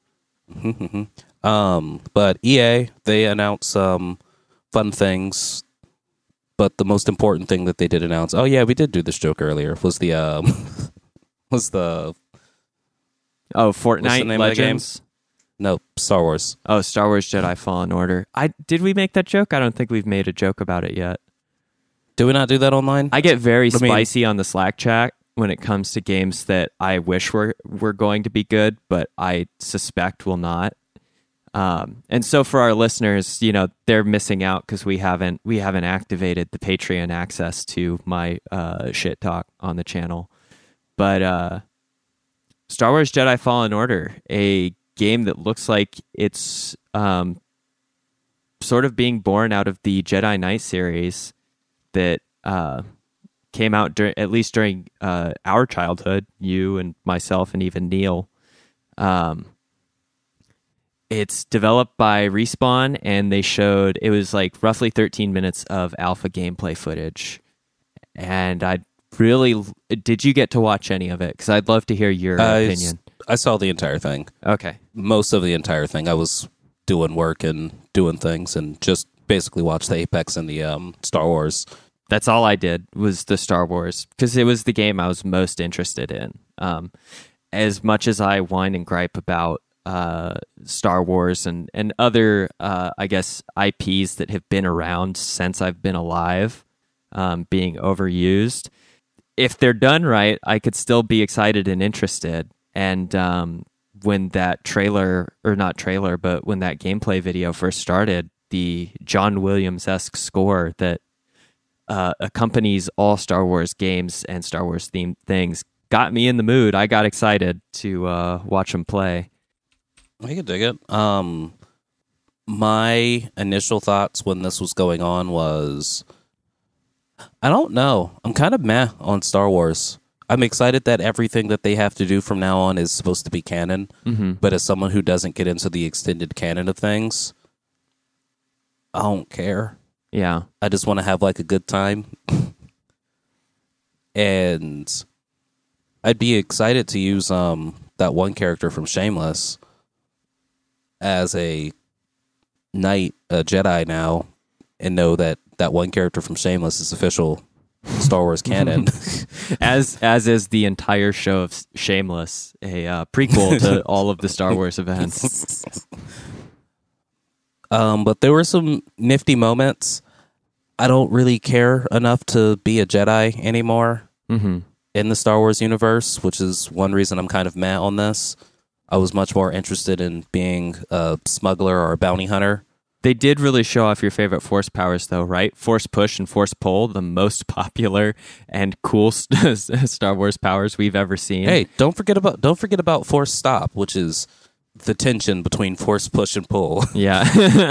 But EA, they announced some fun things. But the most important thing that they did announce, oh yeah, we did do this joke earlier, was the Fortnite Legends? No, Star Wars. Oh, Star Wars Jedi Fallen Order. Did we make that joke? I don't think we've made a joke about it yet. Did we not do that online? I get very spicy on the Slack chat when it comes to games that I wish were going to be good, but I suspect will not. And so for our listeners, they're missing out because we haven't activated the Patreon access to my shit talk on the channel. But Star Wars Jedi Fallen Order, a game that looks like it's sort of being born out of the Jedi Knight series that came out at least during our childhood, you and myself and even Neil. It's developed by Respawn, and they showed, it was like roughly 13 minutes of alpha gameplay footage. And did you get to watch any of it? Because I'd love to hear your opinion. I saw the entire thing. Okay. Most of the entire thing. I was doing work and doing things and just basically watched the Apex and the Star Wars That's all I did was the Star Wars, because it was the game I was most interested in. As much as I whine and gripe about Star Wars and other, I guess, IPs that have been around since I've been alive, being overused, if they're done right, I could still be excited and interested. And when that trailer, or not trailer, but when that gameplay video first started, the John Williams-esque score that accompanies all Star Wars games and Star Wars themed things got me in the mood. I got excited to watch them play. I could dig it. My initial thoughts when this was going on was, I don't know. I'm kind of meh on Star Wars. I'm excited that everything that they have to do from now on is supposed to be canon. Mm-hmm. But as someone who doesn't get into the extended canon of things, I don't care. Yeah. I just want to have like a good time. And I'd be excited to use that one character from Shameless as a knight, a Jedi now, and know that that one character from Shameless is official Star Wars canon. as is the entire show of Shameless, a prequel to all of the Star Wars events. But there were some nifty moments. I don't really care enough to be a Jedi anymore in the Star Wars universe, which is one reason I'm kind of mad on this. I was much more interested in being a smuggler or a bounty hunter. They did really show off your favorite force powers, though, right? Force push and force pull, the most popular and cool Star Wars powers we've ever seen. Hey, don't forget about force stop, which is the tension between force push and pull. Yeah.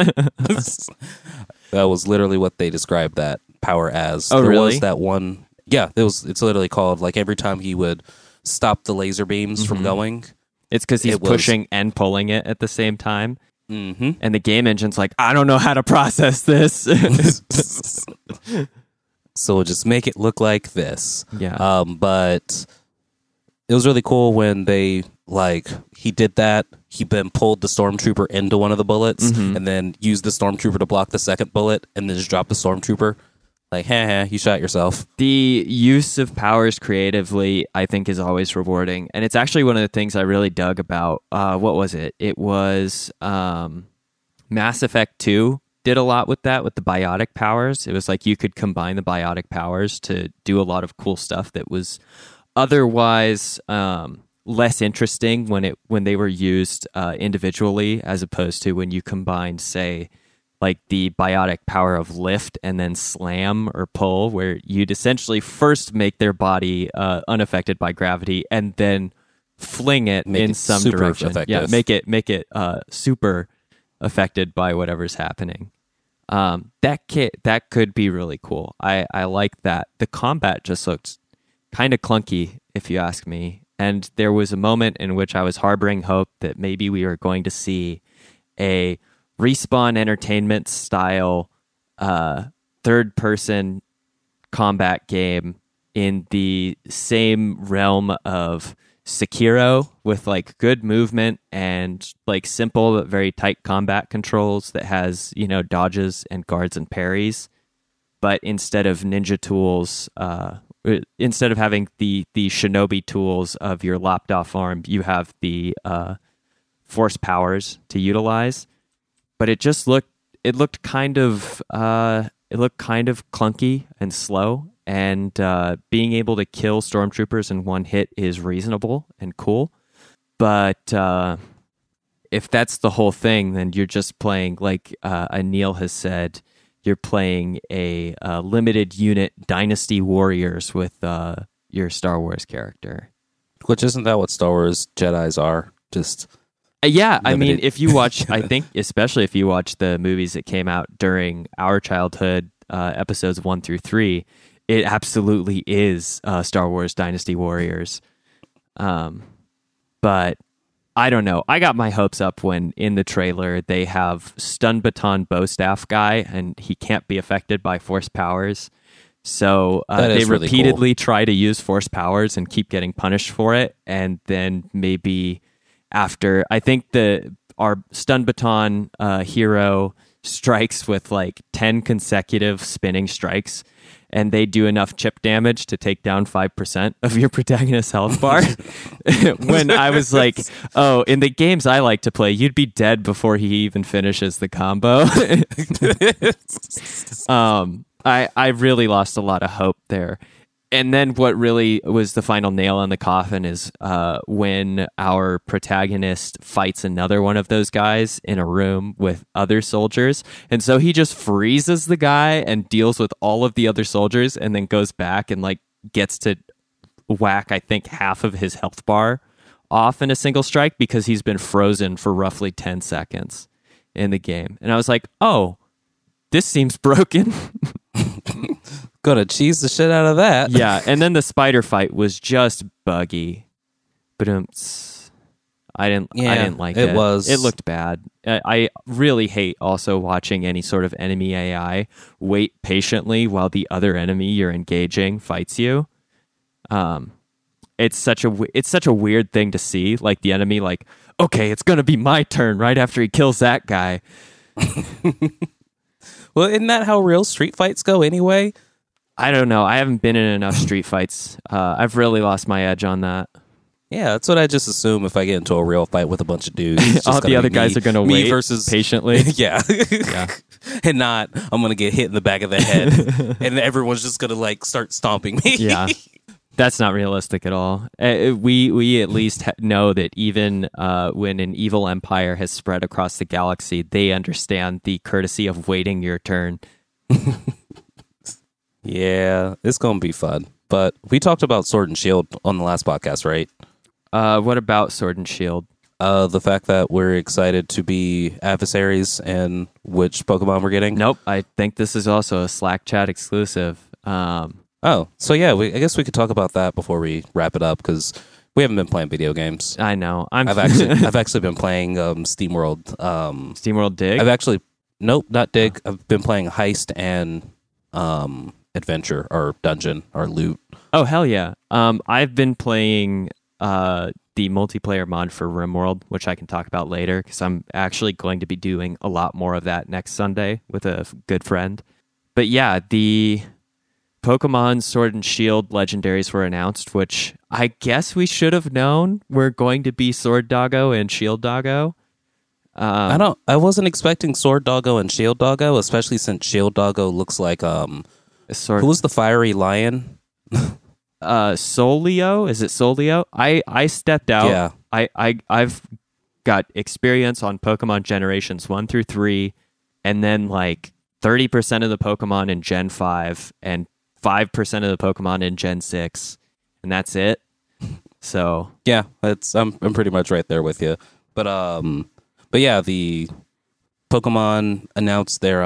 That was literally what they described that power as. Oh, there really? was that one. Yeah, it's literally called, like, every time he would stop the laser beams from going. It's because he's pushing and pulling it at the same time. Mm-hmm. And the game engine's like, I don't know how to process this. So we'll just make it look like this. Yeah. But it was really cool when they, like, he did that. He then pulled the stormtrooper into one of the bullets and then used the stormtrooper to block the second bullet and then just dropped the stormtrooper. Like, you shot yourself. The use of powers creatively, I think, is always rewarding. And it's actually one of the things I really dug about, what was it? It was Mass Effect 2 did a lot with that, with the biotic powers. It was like you could combine the biotic powers to do a lot of cool stuff that was otherwise less interesting when they were used individually, as opposed to when you combined, say, like the biotic power of lift and then slam or pull, where you'd essentially first make their body unaffected by gravity and then fling it in some direction. Effective. Yeah, make it super affected by whatever's happening. That could be really cool. I like that. The combat just looked kind of clunky, if you ask me. And there was a moment in which I was harboring hope that maybe we were going to see a Respawn Entertainment style third person combat game in the same realm of Sekiro, with like good movement and like simple but very tight combat controls that has, dodges and guards and parries. But instead of ninja tools, instead of having the shinobi tools of your lopped off arm, you have the force powers to utilize. But it looked kind of clunky and slow, and being able to kill stormtroopers in one hit is reasonable and cool. But if that's the whole thing, then you're just playing, like Anil has said, you're playing a limited unit Dynasty Warriors with your Star Wars character. Which, isn't that what Star Wars Jedis are? Just... Yeah, I mean, if you watch, I think, especially if you watch the movies that came out during our childhood, episodes 1 through 3, it absolutely is Star Wars Dynasty Warriors. But I don't know. I got my hopes up when in the trailer they have stun baton bow staff guy, and he can't be affected by force powers. So they really repeatedly try to use force powers and keep getting punished for it, and then maybe after, I think our stun baton hero strikes with like 10 consecutive spinning strikes, and they do enough chip damage to take down 5% of your protagonist's health bar. When I was like, oh, in the games I like to play, you'd be dead before he even finishes the combo. I really lost a lot of hope there. And then what really was the final nail in the coffin is when our protagonist fights another one of those guys in a room with other soldiers. And so he just freezes the guy and deals with all of the other soldiers and then goes back and like gets to whack, I think, half of his health bar off in a single strike because he's been frozen for roughly 10 seconds in the game. And I was like, oh, this seems broken. Gonna cheese the shit out of that. Yeah, and then the spider fight was just buggy. But I didn't like it. It looked bad. I really hate also watching any sort of enemy AI wait patiently while the other enemy you're engaging fights you. It's such a weird thing to see. Like the enemy, like, okay, it's gonna be my turn right after he kills that guy. Well, isn't that how real street fights go anyway? I don't know. I haven't been in enough street fights. I've really lost my edge on that. Yeah, that's what I just assume if I get into a real fight with a bunch of dudes. All the other guys are going to wait versus patiently. Yeah. And not, I'm going to get hit in the back of the head and everyone's just going to like start stomping me. Yeah. That's not realistic at all. We at least know that even when an evil empire has spread across the galaxy, they understand the courtesy of waiting your turn. Yeah, it's going to be fun. But we talked about Sword and Shield on the last podcast, right? What about Sword and Shield? The fact that we're excited to be adversaries and which Pokemon we're getting? Nope. I think this is also a Slack chat exclusive. Oh, so yeah, I guess we could talk about that before we wrap it up because we haven't been playing video games. I know. I've actually been playing SteamWorld. SteamWorld Dig? Nope, not Dig. I've been playing Heist and Adventure or Dungeon or Loot. Oh, hell yeah. I've been playing the multiplayer mod for RimWorld, which I can talk about later because I'm actually going to be doing a lot more of that next Sunday with a good friend. But yeah, the Pokemon Sword and Shield legendaries were announced, which I guess we should have known were going to be Sword Doggo and Shield Doggo. I wasn't expecting Sword Doggo and Shield Doggo, especially since Shield Doggo looks like who was the fiery lion? Solio? Is it Solio? I stepped out. Yeah. I've got experience on Pokemon generations 1 through 3, and then like 30% of the Pokemon in Gen 5 and 5% of the Pokemon in Gen 6, and that's it. So yeah, I'm pretty much right there with you. But yeah, the Pokemon announced their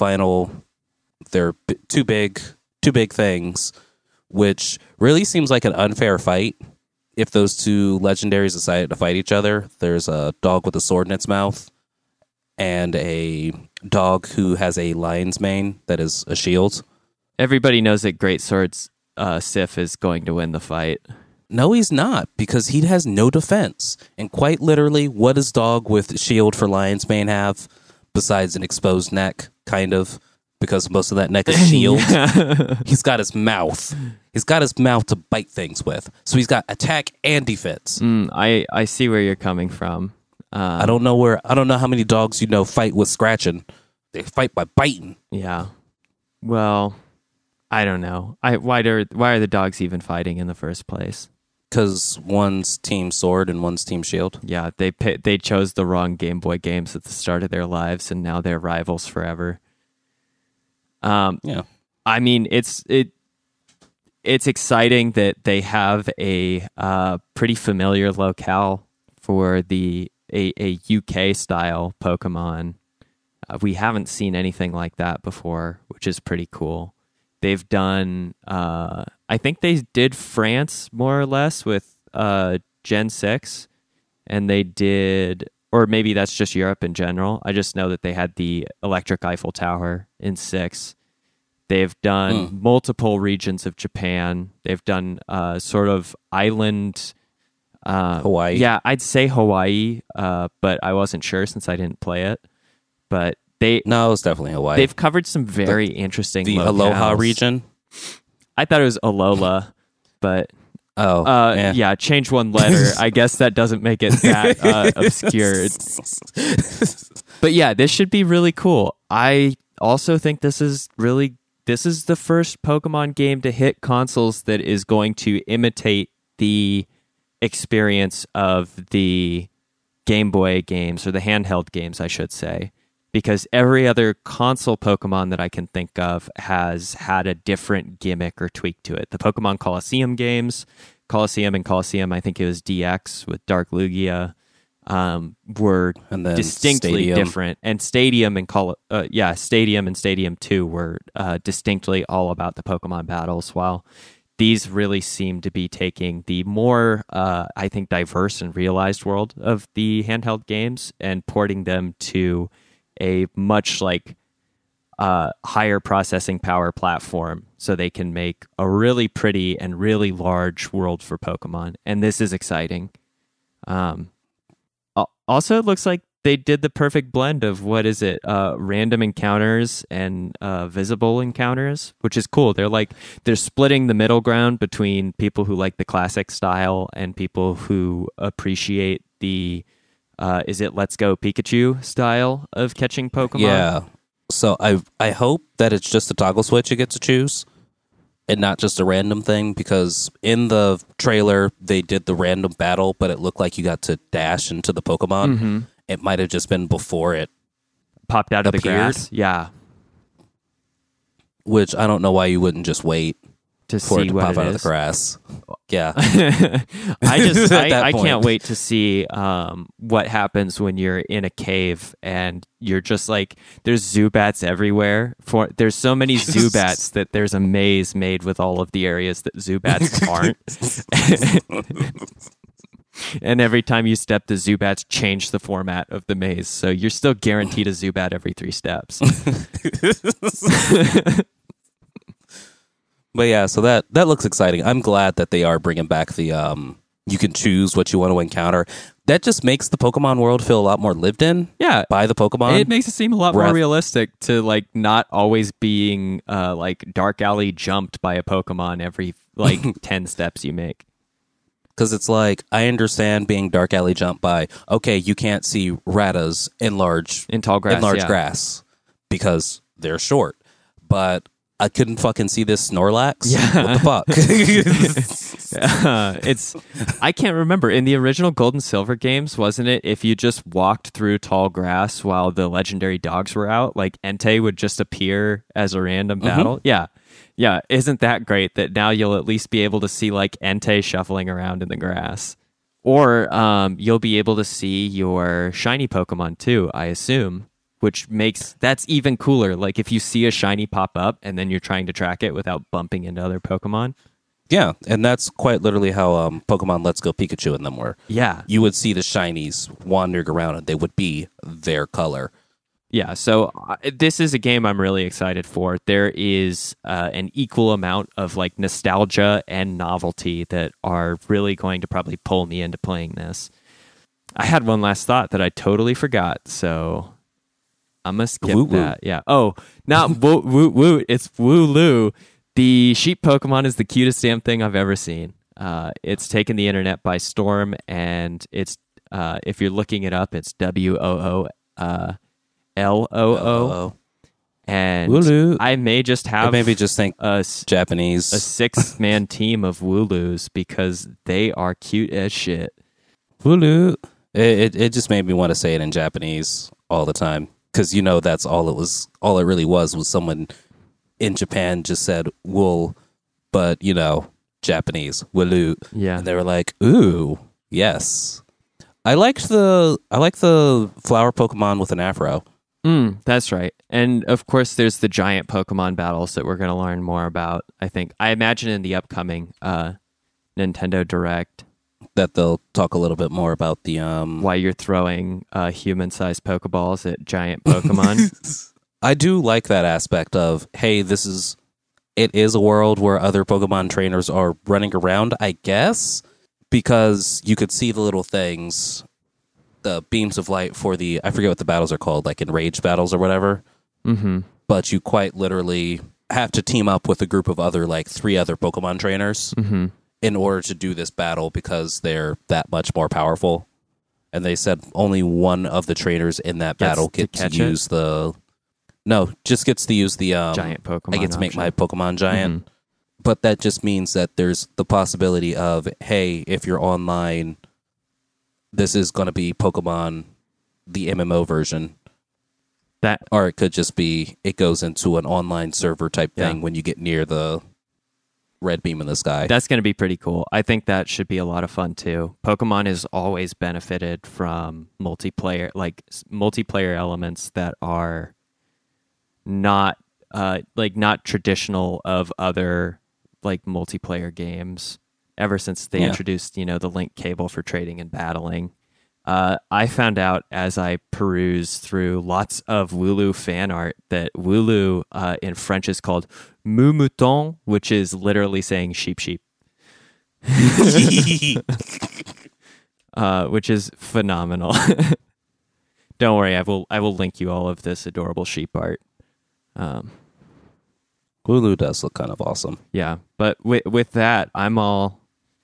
two big things, which really seems like an unfair fight. If those two legendaries decided to fight each other, there's a dog with a sword in its mouth and a dog who has a lion's mane that is a shield. Everybody knows that Great Swords Sif is going to win the fight. No, he's not, because he has no defense. And quite literally, what does dog with shield for lion's mane have besides an exposed neck, kind of? Because most of that neck is shield. He's got his mouth. He's got his mouth to bite things with. So he's got attack and defense. I see where you're coming from. I don't know how many dogs fight with scratching. They fight by biting. Yeah. Well, I don't know. Why are the dogs even fighting in the first place? Because one's Team Sword and one's Team Shield. Yeah, they chose the wrong Game Boy games at the start of their lives, and now they're rivals forever. Yeah. I mean, it's exciting that they have a pretty familiar locale for a UK style Pokemon. We haven't seen anything like that before, which is pretty cool. They've done, I think they did France more or less with Gen 6, and they did, or maybe that's just Europe in general. I just know that they had the Electric Eiffel Tower in 6. They've done multiple regions of Japan. They've done sort of island... Hawaii. Yeah, I'd say Hawaii, but I wasn't sure since I didn't play it. But No, it's definitely Hawaii. They've covered some very interesting the locales. Aloha region. I thought it was Alola, but yeah. yeah, change one letter. I guess that doesn't make it that obscure. But yeah, this should be really cool. I also think this is the first Pokemon game to hit consoles that is going to imitate the experience of the Game Boy games, or the handheld games, I should say, because every other console Pokemon that I can think of has had a different gimmick or tweak to it. The Pokemon Colosseum games, Colosseum, I think it was DX with Dark Lugia, were distinctly different. And Stadium and Stadium and Stadium 2 were distinctly all about the Pokemon battles, while these really seem to be taking the more, I think, diverse and realized world of the handheld games and porting them to a much higher processing power platform, so they can make a really pretty and really large world for Pokemon. And this is exciting. Also, it looks like they did the perfect blend of random encounters and visible encounters, which is cool. They're splitting the middle ground between people who like the classic style and people who appreciate the Let's Go Pikachu style of catching Pokemon. Yeah. So I hope that it's just a toggle switch you get to choose and not just a random thing, because in the trailer they did the random battle, but it looked like you got to dash into the Pokemon. Mm-hmm. It might have just been before it popped out of appeared. the grass. Yeah. Which I don't know why you wouldn't just wait to for see it to what pop it out of is. the grass. Yeah. I point. can't wait to see what happens when you're in a cave and you're just there's Zubats everywhere. There's so many Zubats that there's a maze made with all of the areas that Zubats aren't. And every time you step, the Zubats change the format of the maze, so you're still guaranteed a Zubat every 3 steps. But yeah, so that looks exciting. I'm glad that they are bringing back the you can choose what you want to encounter. That just makes the Pokemon world feel a lot more lived in. Yeah, by the Pokemon. It makes it seem a lot more realistic to not always being dark alley jumped by a Pokemon every 10 steps you make. Because it's I understand being dark alley jumped by, okay, you can't see Ratttas in tall grass, grass because they're short. But I couldn't fucking see this Snorlax. Yeah. What the fuck? I can't remember. In the original Gold and Silver games, wasn't it, if you just walked through tall grass while the legendary dogs were out, Entei would just appear as a random battle? Yeah. Yeah, isn't that great that now you'll at least be able to see Entei shuffling around in the grass? Or you'll be able to see your shiny Pokemon too, I assume, which that's even cooler. If you see a shiny pop up and then you're trying to track it without bumping into other Pokemon. Yeah, and that's quite literally how Pokemon Let's Go Pikachu in them were. Yeah. You would see the shinies wandering around and they would be their color. Yeah, so this is a game I'm really excited for. There is an equal amount of nostalgia and novelty that are really going to probably pull me into playing this. I had one last thought that I totally forgot, so I'm gonna skip that. Yeah. Oh, not Woo. It's Wooloo. The sheep Pokemon is the cutest damn thing I've ever seen. It's taken the internet by storm, and it's if you're looking it up, it's WOO. LOO, and Wooloo. I may just have maybe just think Japanese, a 6-man team of Wooloos because they are cute as shit. Wooloo. It just made me want to say it in Japanese all the time because that's all it was. All it really was someone in Japan just said wool, but Japanese Wooloo. Yeah, and they were like, ooh, yes. I like the flower Pokemon with an afro. That's right. And of course, there's the giant Pokemon battles that we're going to learn more about, I imagine in the upcoming Nintendo Direct. That they'll talk a little bit more about the... why you're throwing human-sized Pokeballs at giant Pokemon. I do like that aspect of, hey, it is a world where other Pokemon trainers are running around, I guess, because you could see the little things... the beams of light for I forget what the battles are called, enraged battles or whatever. Mm-hmm. But you quite literally have to team up with a group of other, like 3 other Pokemon trainers Mm-hmm. in order to do this battle because they're that much more powerful. And they said only one of the trainers in that battle gets to use the... No, just gets to use the... giant Pokemon I get to make option. my Pokemon giant. Mhm. But that just means that there's the possibility of, hey, if you're online, this is going to be Pokemon, the MMO version. That Or it could just be, it goes into an online server type Yeah. thing when you get near the red beam in the sky. That's going to be pretty cool. I think that should be a lot of fun too. Pokemon has always benefited from multiplayer, like multiplayer elements that are not not traditional of other like multiplayer games. Ever since they introduced, the link cable for trading and battling. I found out as I perused through lots of Wooloo fan art that Wooloo in French is called Mou Mouton, which is literally saying sheep sheep. Which is phenomenal. Don't worry, I will link you all of this adorable sheep art. Wooloo does look kind of awesome. Yeah, but with that, I'm all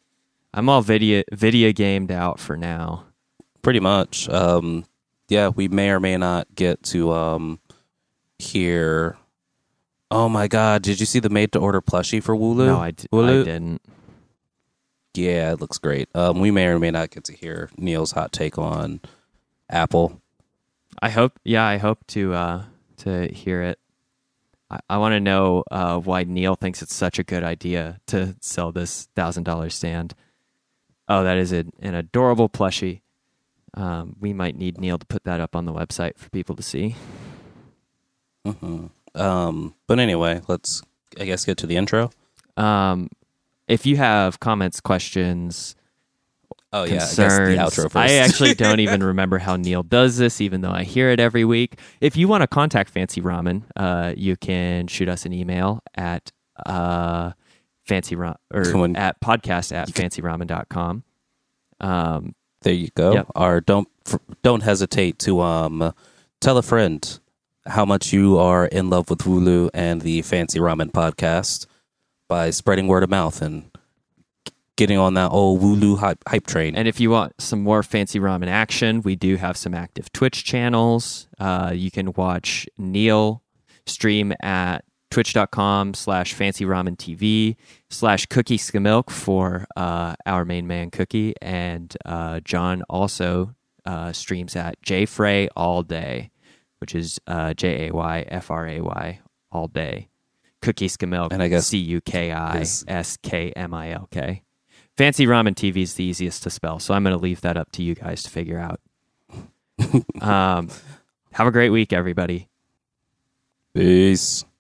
video gamed out for now. Pretty much. We may or may not get to hear... Oh my god, did you see the made-to-order plushie for Wooloo? No, I Wooloo? didn't. Yeah, it looks great. We may or may not get to hear Neil's hot take on Apple. I hope to hear it. I want to know why Neil thinks it's such a good idea to sell this $1,000 stand. Oh, that is an adorable plushie. We might need Neil to put that up on the website for people to see. Mm-hmm. But anyway, let's, I guess, get to the intro. If you have comments, questions, Oh, concerns, yeah, I guess the outro first. I actually don't even remember how Neil does this, even though I hear it every week. If you want to contact Fancy Ramen, you can shoot us an email at at podcast@fancyramen.com. There you go. Yep. Or don't hesitate to tell a friend how much you are in love with Wooloo and the Fancy Ramen podcast by spreading word of mouth and getting on that old Wooloo hype train. And if you want some more Fancy Ramen action, we do have some active Twitch channels. You can watch Neil stream at twitch.com/FancyRamenTV/Cookie Skimilk for our main man Cookie. And John also streams at JFray All Day, which is JAYFRAY all day. Cookie Skimilk, and I guess CUKISKMILK. Fancy Ramen TV is the easiest to spell, so I'm going to leave that up to you guys to figure out. Have a great week, everybody. Peace.